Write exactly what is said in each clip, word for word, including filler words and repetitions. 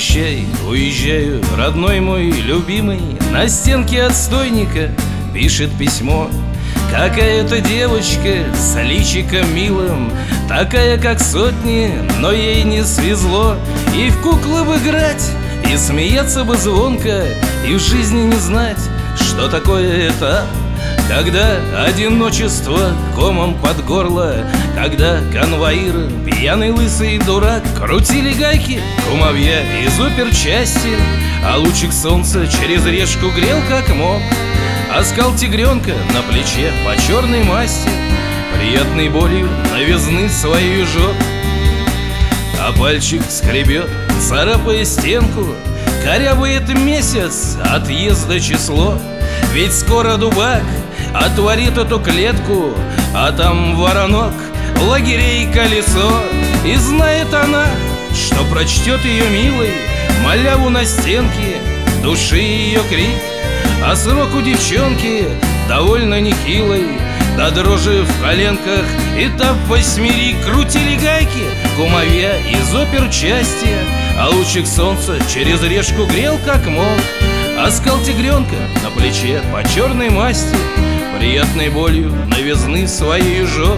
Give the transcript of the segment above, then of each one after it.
Прощай, уезжаю, родной мой любимый. На стенке отстойника пишет письмо какая-то девочка с личиком милым, такая, как сотни, но ей не свезло. И в куклы бы играть, и смеяться бы звонко, и в жизни не знать, что такое этап, когда одиночество комом под горло, когда конвоир, пьяный лысый дурак, крутили гайки кумовья из оперчасти, а лучик солнца через решку грел как мог. Оскал тигренка на плече по черной масти приятной болью новизны свою жжет. А пальчик скребет, царапая стенку, корябает месяц отъезда число. Ведь скоро дубак отворит эту клетку, а там воронок, лагерей колесо. И знает она, что прочтет ее милый маляву на стенке души ее крик. А срок у девчонки довольно нехилый, до дрожи в коленках этап восьмери. Крутили гайки кумовья из оперчасти, а лучик солнца через решку грел как мог. Оскал тигренка на плече по черной масти приятной болью новизны своей жжет.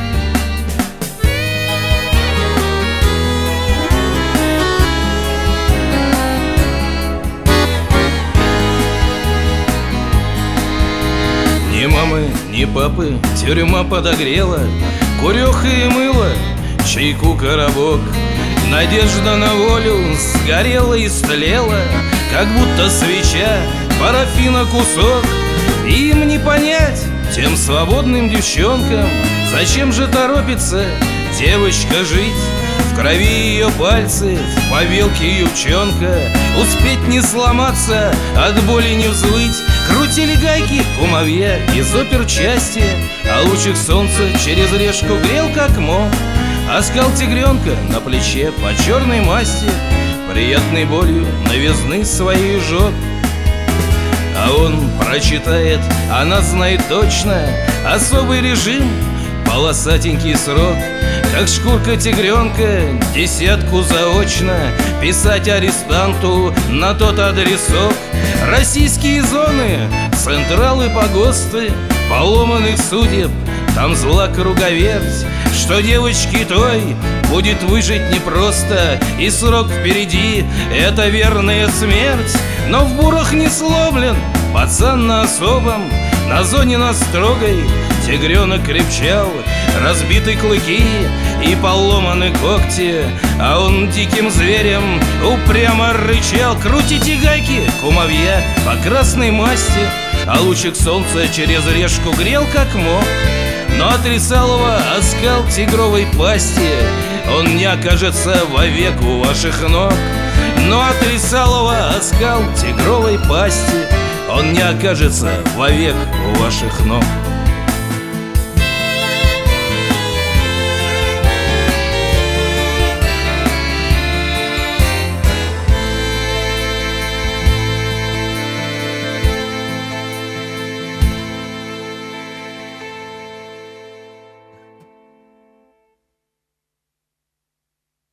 Ни мамы, ни папы тюрьма подогрела, куреха и мыло, чайку коробок. Надежда на волю сгорела и стлела, как будто свеча, парафина кусок. И им не понять, тем свободным девчонкам, зачем же торопится девочка жить. В крови ее пальцы, в повилке юбчонка, успеть не сломаться, от боли не взвыть. Крутили гайки кумовья из оперчасти, а лучик солнца через решку грел как мог. Оскал тигренка на плече по черной масти приятной болью новизны своей жжет. А он прочитает, она знает точно, особый режим, полосатенький срок. Как шкурка тигренка, десятку заочно писать арестанту на тот адресок. Российские зоны, централы, погосты поломанных судеб, там зла круговерть, что девочке той будет выжить непросто, и срок впереди — это верная смерть. Но в бурах не сломлен пацан на особом, на зоне на строгой тигренок крепчал. Разбиты клыки и поломаны когти, а он диким зверем упрямо рычал. Крутите гайки кумовья по красной масти, а лучик солнца через решку грел как мог. Но от рисалова оскал тигровой пасти он не окажется вовек у ваших ног. Но от рисалова оскал тигровой пасти он не окажется вовек у ваших ног.